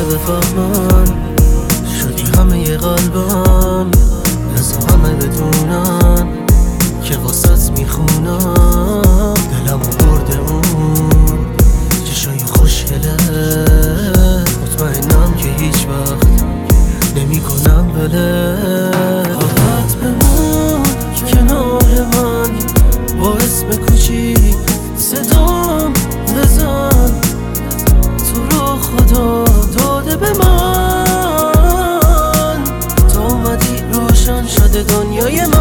بفهمن شدی همه قلبم، بذار همه بدونن که واسط میخونم. دلمو برده اون چشای خوشگله، مطمئنم که هیچ وقت نمی کنم بله. فقط بمون کنار من با اسم کوچیک صدام بزن، تو رو خدا داده به من، تا اومدی روشن شده دنیای من.